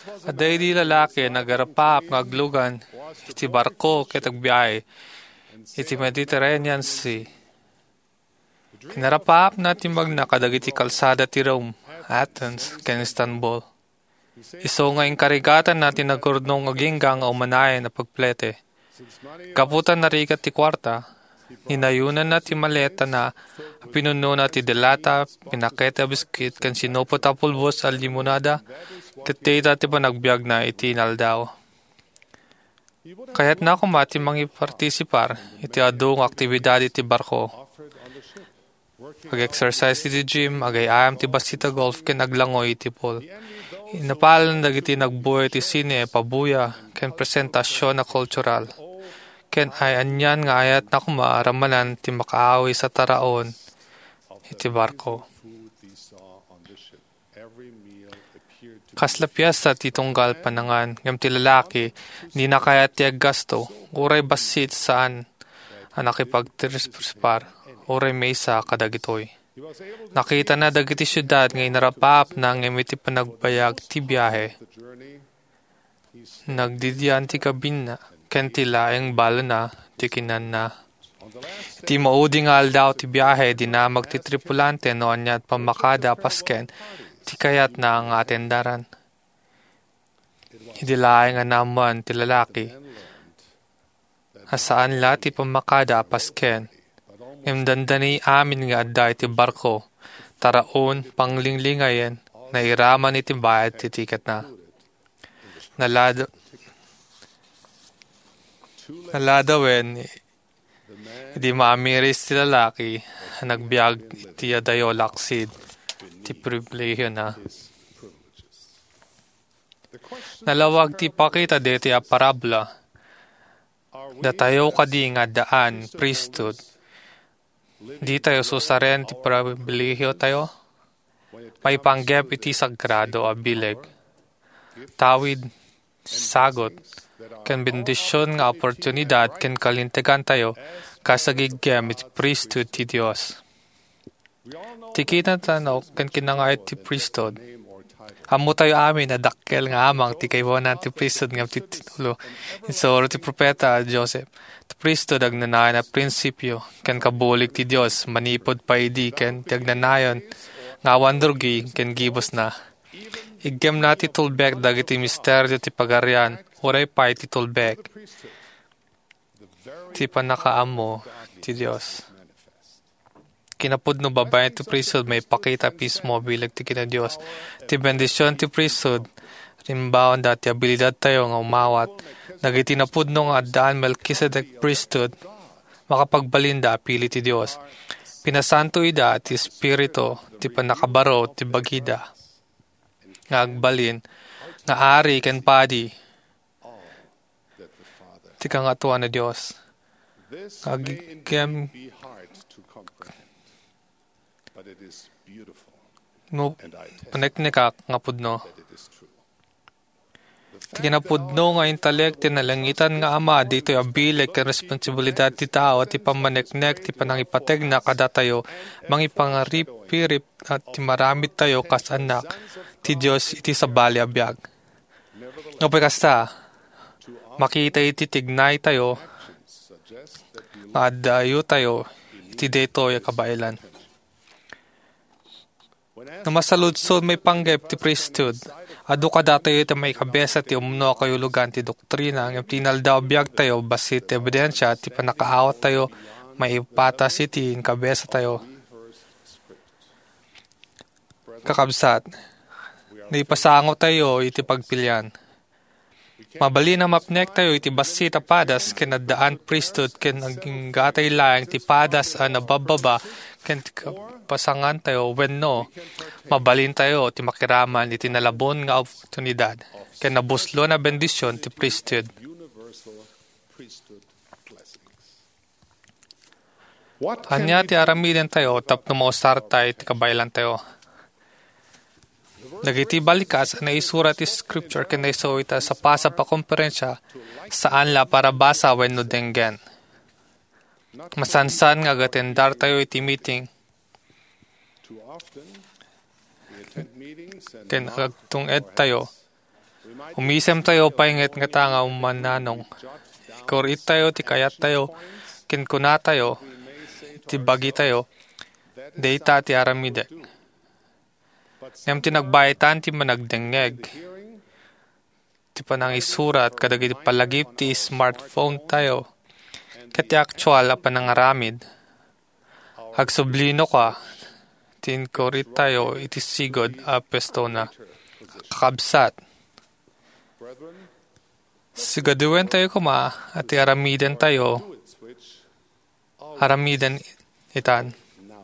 Aday di lalaki nagarapap ng aglugan, iti barko kitagbiyahe, iti Mediterranean Sea. Kinarapap natin magnakadag iti kalsada ti Rome, Athens, ken Istanbul. Iso nga karigatan natin nagkurnong aginggang o manayan na pagplete. Kaputan na rigat ti kwarta, hinayunan na ti maleta na pinuno na ti delata, pinaketa biskit, kan sinopot a pulbos al limonada, katita ti panagbiag na iti inaldaw. Kaya't na kumati mangi partisipar, iti adong aktibidad iti barko. Ag-exercise iti gym, agayayam ti basita golf, ken aglangoy iti pool. Inapalan dagiti nagbuhay ti sine, pabuya, ken presentasyon na kultural. Ken ay anyan nga ayat na kumaaramanan ti makaawi sa taraon iti barko. Kaslapyas sa titunggal panangan, ngam ti lalaki, di na kaya ti aggasto, uray basit saan anakipagtirspar, uray mesa kadagitoy. Nakita na dagiti syudad ngay narapap na ngam iti panagbayag ti biyahe. Nagdidian ti kabin na, ken ti laeng balo na, ti kinan na. Ti maudi nga aldaw ti biyahe, di na magtitripulante no anyat pamakada pasken, ti kayat na ang atendaran. Hindi laeng nga naman ti lalaki. Hasaan la ti pamakada pasken, imdandani amin nga adday ti barko, taraon panglinglingayen, na iraman iti bayad ti tiket na. Naladawen, hindi maamiris ti lalaki, nagbiag iti adayo laksid, ti pribilehiyo na. Nalawag ti pakita deti a parabla, datayo kadi nga daan, priesthood, di tayo susaren ti pribilehiyo tayo, may panggep iti sagrado a bileg, tawid, sagot, ken bendisyon nga oportunidad ken kalintegan tayo kasagigem iti priesthood ti Dios. Tikitan tanaw ken kinangayat ti priesthood. Amo tayo amin na dakkel nga amang ti kaywanan ti priesthood ngam ti titulo. Insoro ti propeta Joseph. Ti priesthood agnanayan na prinsipyo ken kabulig ti Dios manipod paidi ken ti agnanayon nga wandurgi ken gibos na. Igem na ti tulbek dagiti misteryo ti pagarian. Uray pa iti tulbek. Ti panakaamo ti Dios. Kinapudno babayan ti priesthood may pakita pismo bilag ti kina Dios. Ti bendisyon ti priesthood rimbaon dati abilidad tayo nga umawat. Dagiti napudno nga addaan Melchizedek priesthood makapagbalinda pili ti Dios. Pinasanto ida ti spirito ti panakabaro ti bagida. Nga agbalin nga ari ken padi ti kangatuan na Dios. Agigem no paneknekak nga pudno. Ti kinapudno nga intelek ti nalangitan nga ama dito'y abilik ken responsibilidad ti tao ti pamaneknek ti panangipateg na kada tayo mangipangarip-pirip at ti maramit tayo kas anak ti Dios iti sabali a biag. No kasta makita iti tignay tayo maadayo tayo iti detoy kabailan. Namasaludsod may panggep ti priesthood. Adu ka datayo iti may kabesa ti umno kayulugan ti doktrina ng tinaldaw biag tayo basit ti ebidensya ti panakaawat tayo may ipatas iti kabesa tayo. Kakabsat, naipasango tayo iti pagpilyan. Mabali na mapnek tayo iti basit a padas ken addaan priesthood ken naging gatay laeng ti padas a nabababa ken pasangan tayo wenno mabalin tayo ti makiraman iti nalabon nga oportunidad ken nabuslo na bendisyon ti priesthood. Anya ti aramiden tayo tapno mausar tayo ti kabaylan tayo. Dagiti balikas na isurat ti scripture ken naiso ita sa pasa pa konferensya saan la para basa wenno denggen. Masansan nga gatendar tayo iti meeting. Ken agtunged tayo Umisem tayo painget nga tanga umananong. Ikorit tayo, ti kayat tayo, kinkuna tayo, ti bagi tayo, data ti aramide. Ngam ti nagbayitan ti managdengeg. Ti panang isurat, kadag iti palagip ti smartphone tayo. Kati actual a panangaramid. Agsublino ka, ti inkorit tayo, iti sigod a pesto na kakabsat. Sigaduwen tayo kuma, at aramiden tayo, aramiden itan.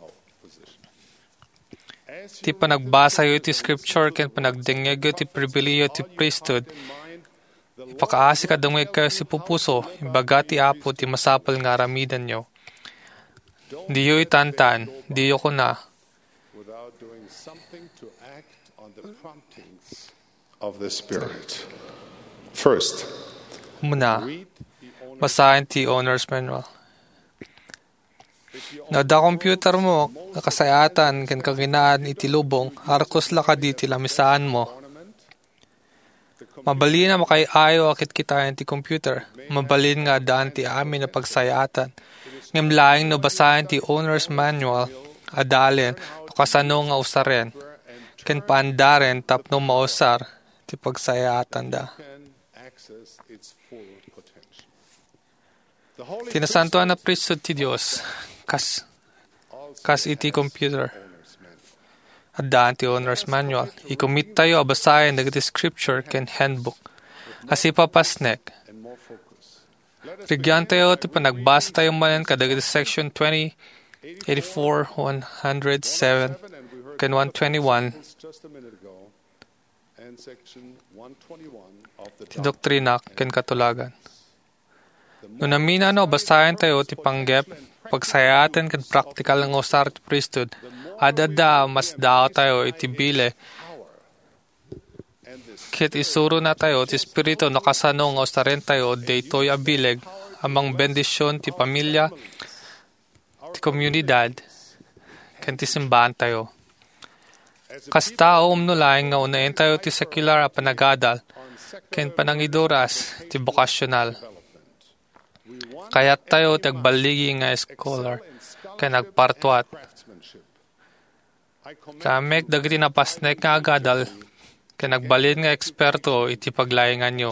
Ti panagbasa yo ti scripture, ken panagdengeg yo ti pribiliyo ti priesthood. Ipakaasi ka dungeg kayo si pupuso, imbaga ti apo ti masapal nga aramiden nyo. Di yo itantan, di yo kuna. Of the Spirit. First, Muna, basahin ti owner's manual. Nada computer mo, nakasayatan, ken kaginaan iti lubong, arkos la ka di ti lamisaan mo. Mabalin na makaiayo akit kita ti computer. Mabalin nga daan ti amin na pagsayatan. Ngem laing no basahin ti owner's manual, adalin, no kasano nga usaren. Ken paandaren tapno mausar, ti pagsayatan da. Tinasantuan na priesthood ti Dios, kas iti computer. Adaan ti owner's manual. I-commit tayo abasahin dagiti scripture ken handbook. Kasi papasnek. Rigyan tayo ti panagbasa tayo manen kadagiti section 20, 84, 107, ken 121. Ti doktrina ken katulagan. Nung namina basahin tayo ti panggep, pagsayatan ken practical ng usar ti priesthood. Adada mas dao tayo iti bile. Kit isuro na tayo ti spirito nakasano nga usarin tayo daytoy abileg amang bendisyon ti pamilya, ti komunidad, ken ti simbahan tayo. Kas tao umnulaing nga unayin tayo ti secular a panagadal, ken panangiduras ti vocational. Kayat tayo tagbaligi nga scholar, ken nagpartuat. Kamek dagiti napasnek nga agadal, ken nagbalin nga eksperto iti paglaingan nyo.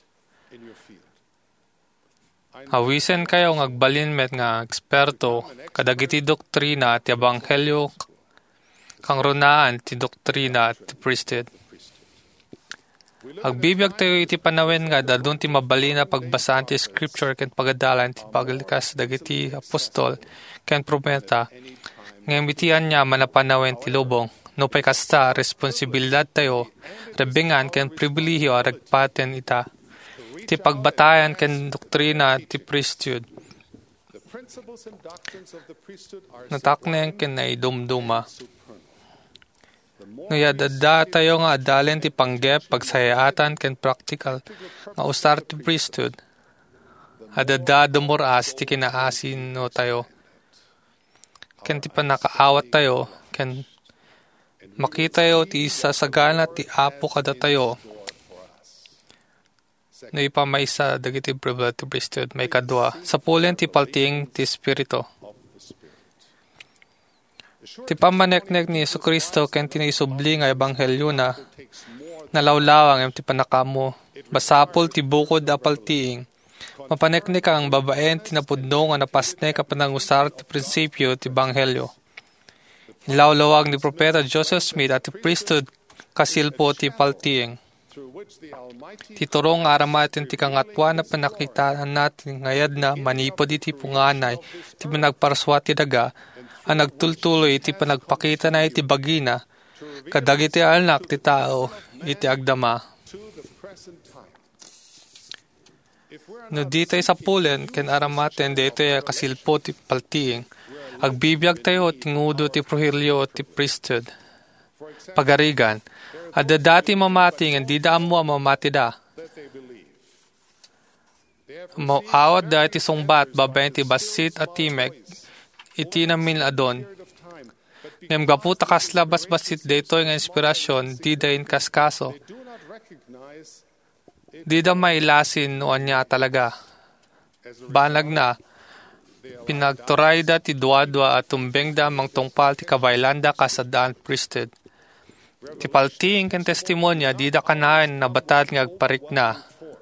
Awisen kayo nga agbalin met nga eksperto, kadagiti doktrina ti ebanghelyo, kang runaan ti doktrina ti priesthood. Agbibiyag tayo iti panawen nga dadun ti mabalina pagbasaan ti scripture ken pagadalan ti paglikas dagiti apostol ken propeta. Ngayon itian niya manapanawen ti lubong. No pa'y kasta, responsibilidad tayo, rebingan ken pribilihyo aragpaten ita. Ti pagbatayan ken doktrina ti priesthood. Natakneng ken naidumduma. Ngayadada tayo nga adalen ti panggep, pagsayatan ken practical, nga usar ti priesthood. Adada dumuras ti kinaasin no tayo. Ken ti panakaawat tayo, ken makita tayo ti isasagana ti apo kada tayo. No ipamaysa dagiti privilege ti priesthood may kadwa. Sa pulen ti palting ti spirito. Ti pamaneknek ni Jesucristo ken tinaisubli nga ebanghelyo na nalawlawang ti panakamo. Basapol ti bukod a paltiing. Mapaneknek ang babaen tinapudno nga napasnek ka panangusar ti prinsipyo ti banghelyo. Ilawlawag ni Propeta Joseph Smith at ti priesthood kasilpo ti paltiing. Titurong aramatin ti kangatwa na panakitaan natin ngayad na manipod iti punganay ti panagparswa ti daga ang nagtultuloy iti panagpakita na iti bagina kadag iti alnak ti tao iti agdama. No di tayo sa pulen, ken aramaten, di tayo kasilpo ti paltiing. Agbibiyag tayo, tingudo ti prohiryo ti priesthood. Pagarigan, at dati mamating, hindi daan mo mamati da. Awat da iti sungbat, babayan ti basit at timek, iti namin adon. Ngem gaputa kas labas basit dito yung inspirasyon, di dahin kaskaso. Di da mailasin noon niya talaga. Banag na, pinagturay da ti dua-dua at tumbeng da mang tungpal ti kabaylanda kasadaan priesthood. Ti palting ken testimonya di da kanaen na batad nga agparik na.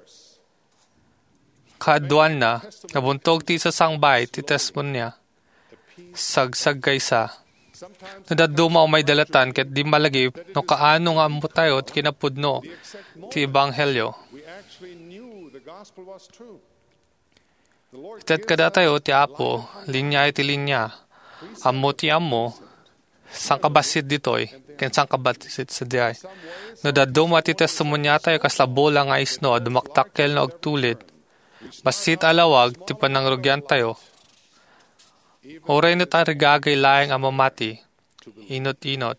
Kaadwan na, nabuntog ti sasangbay ti testimonya. Sagsag kaysa. Nadaduma o may dalatan ket di malagi no kaano nga mo tayo ti kinapudno ti ebanghelyo. Ited kada tayo ti Apo, linya iti linya. Ammo ti ammo, sangkabasit ditoy, ken sangkabasit sa diay. Nadaduma ti testimonya tayo kaslabola nga isno, dumaktakkel na agtulid. Basit alawag, ti panangrugyan tayo. Oray na tayo rigagay laeng amamati, inot-inot.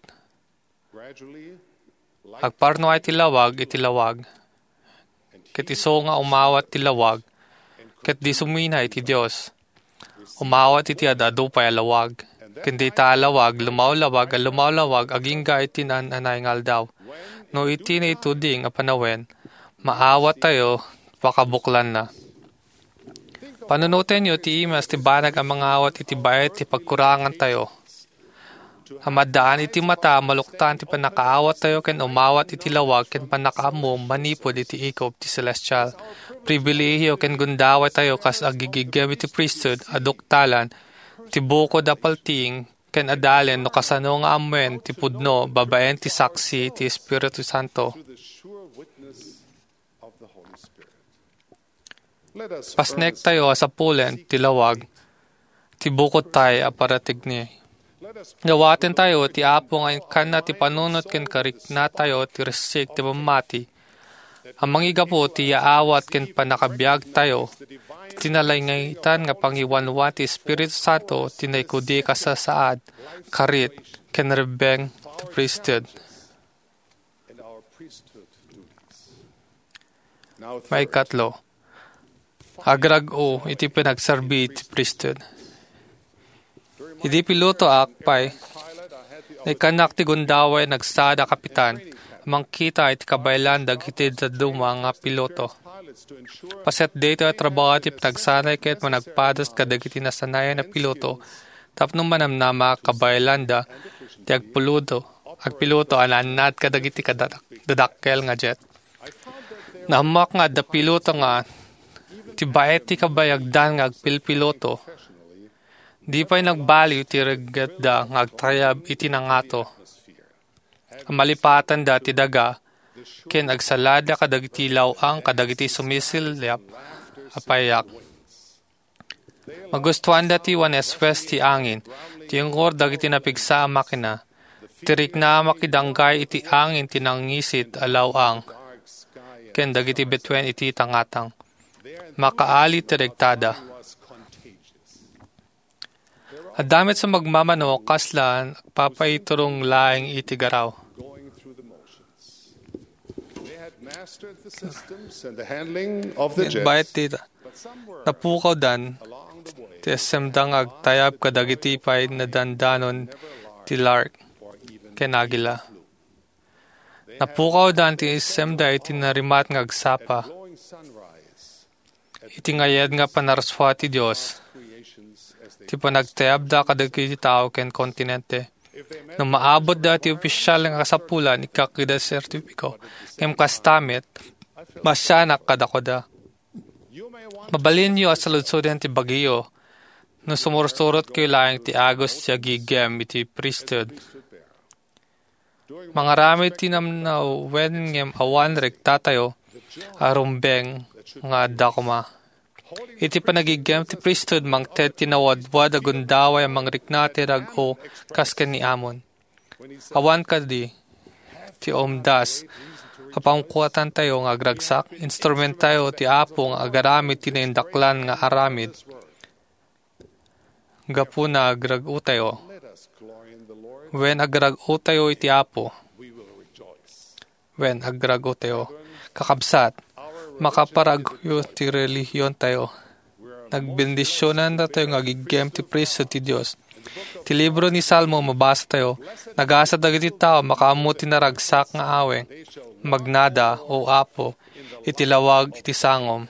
Agparno ay tilawag, itilawag. Ket iso nga umawat tilawag, ket di sumina iti Diyos. Umawat iti adado pa'y alawag. Ket di ta alawag, lumawlawag, agingga iti nanay ngal daw. No iti na ituding apanawen, maawat tayo, pakabuklan na. Panunutin nyo, ti imas, ti banag ang mga awat, iti bayat, ti pagkurangan tayo. Hamadaan iti mata, maluktan, ti panakaawat tayo, ken umawat iti lawag, ken panakaamo, manipod iti ikop, ti celestial. Pribilehyo, ken gundaway tayo, kas agigigem iti priesthood, aduktalan, ti buko da palting, ken adalen, no kasano nga amen, ti pudno, babaen ti saksi, ti Espiritu Santo. Pasnek tayo sa pulen, tilawag, ti bukod tayo aparatig ni. Gawatin tayo, ti apo nga kan na ti panunot ken karik na tayo, ti resik, ti mamati. Ang mangiga po, ti yaawat ken panakabiyag tayo, tinalayngitan nga pangiwanwan ti Espiritu Santo, tinaykudi kasasaad, karit, ken rebeng, ti priesthood. May katlo. Agrag-o, iti pinagserbi ti priesthood. Iti piloto akpay, ikanak ti gundaway nagsada kapitan, mangkita iti kabaylan dagiti daduma nga piloto. Paset dito at trabaho ti pinagsanay ket managpadas kadagiti nasanayan na piloto, tapno manamnama kabaylanda ti agpiloto ananat kadagiti kadadakkel nga jet. Nahamak nga da piloto nga ti baet ti kabayagdan nga agpilpiloto. Di pa'y nagbaliw ti regat da nga agtrayab iti nangato. Ang malipatan da ti daga, ken agsalada kadagiti lawang kadagiti sumisilap apayak. Magustuhan da ti wanes-wes ti angin, ti ngor dagiti napigsa ang makina. Tirik na makidanggay iti angin tinangisit alawang, ken dagiti betwen iti tangatang. Makaali tiregtada. At damit sa magmamano, kaslan, papaiturong laing itigaraw. Bayat tita. Napukaw dan, tiyasemdang agtayab kadagiti pay na dandanon ti lark, kenagila. Napukaw dan, tiyasemda iti narimat ng agsapa. Iti ngayad nga panaraswa ti Diyos, ti panagtayab da kadagiti tao ken kontinente. Nung maabot da ti opisyal nga kasapulan, ikakida sertipiko, kem kastamit, masyanak kadakoda. Mabalin nyo at saludsuden ti bagyo, no sumursurot kayo lang ti agos ti agigem iti priesthood. Mga rami tinamnaw wen ngem awan rektatayo, arumbeng nga dakuma. Iti panagigem ti priesthood mangted tinawadwad agundaway ang mangriknati rag-o kasken ni Amon. Awan ka di, ti omdas, kapangkuatan tayo nga agragsak, instrument tayo ti apo nga agaramid tinaindaklan nga aramid. Gapuna agrag-o tayo. When agrag-o tayo iti apo, when agrag-o tayo, kakabsat, makaparagyo ti relihiyon tayo. Nagbendisyonan na tayo nga gigem ti priesthood ti Diyos. Ti libro ni Salmo mabasa tayo, nagasa dagiti tao makaamuti na ragsak nga aweng, magnada o apo, itilawag iti sangom.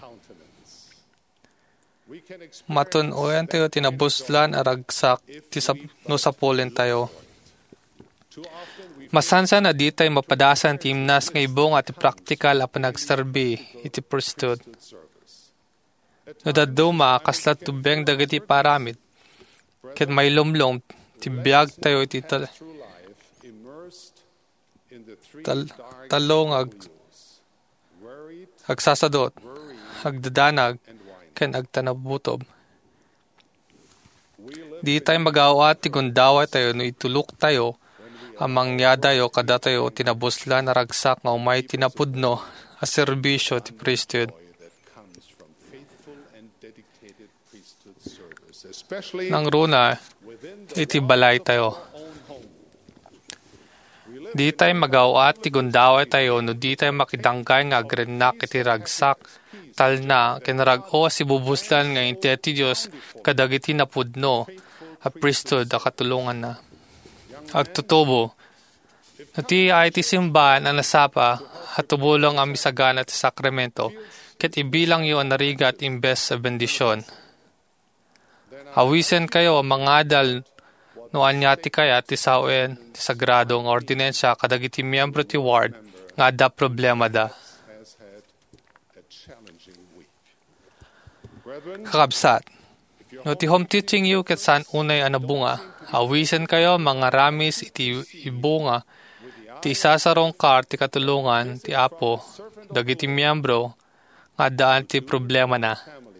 Matun-oyan tayo tinabuslan aragsak ti no sapulen tayo. Masansa na di tayo mapadasan ti imnas nga ibong at practical a panagserbi iti priesthood. No daduma kaslat tubeng dagiti paramid. Ket may lumlom ti biag tayo iti talong agsasadot, agdadanag, ken agtanabutob. Di tayo mag-awat ti gundaway tayo no itulok tayo amang yadayo kada tayo tinabuslan na ragsak nga umay tinapudno a serbisyo ti priesthood. Nang runa, iti balay tayo. Di tayo mag-awat ti gundaway tayo no di tayo makidanggay nga agrenak iti ragsak tal na kinarag-o si bubuslan nga inti ti Diyos kadagiti napudno a priesthood a katulungan na. Agtutubo. Nati ay ti simbahan ang nasapa at tubulong ang misagan at sakramento ket ibilang yo ang narigat imbes sa bendisyon. Awisen kayo mga adal no anyati kaya ti sawen ti sagradong ordinensya kadagiti miyembro ti ward nga da problema da. Kakabsat, no ti home teaching yu ket saan unay anabunga, awisen kayo mga ramis iti ibunga ti isasarong kar ti katulungan ti apo dagiti miyembro nga daan ti problema na.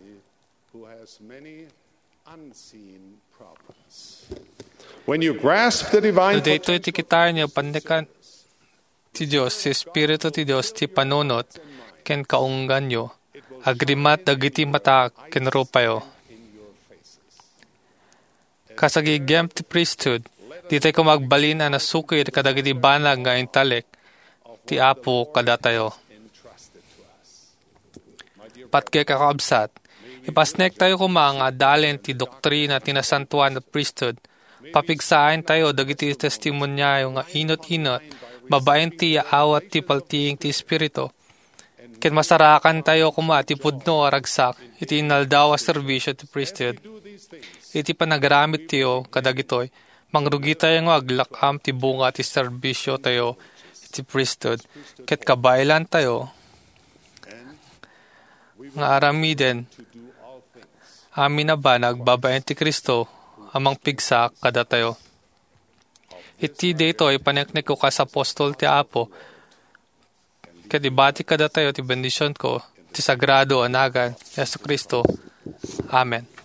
When you grasp the divine Dito iti kitar niyo pandekan ti Diyos, si Espiritu ti Diyos ti panunot ken kaunggan nyo, agrimat dagiti mata ken rupayo. Kasagigem ti priesthood, di tayo kumagbalin na nasukit kadagiti banag nga intalek ti apo kada tayo. Patke kakabsat, ipasnek tayo kumanga dalen ti doktrina tinasantuan na priesthood, papigsain tayo dagiti testimonya yung nga inot-inot, babaen ti awat ti paltiing ti Espiritu. Ken masarakan tayo kuma ti pudno aragsak, iti inaldaw a serbisyo ti priesthood. Iti panagaramit tiyo kadagitoy, mangrugi tayo nga aglakam ti bunga ti serbisyo tayo iti priesthood. Ket kabailan tayo, nga aramiden, amin na ba nagbabaen ti Kristo, amang pigsa kada tayo. Iti dito ay paneknek ko kas apostol ti apo. Ket ibati kada tayo ti bendisyon ko ti sagrado anagan Yesu Kristo. Amen.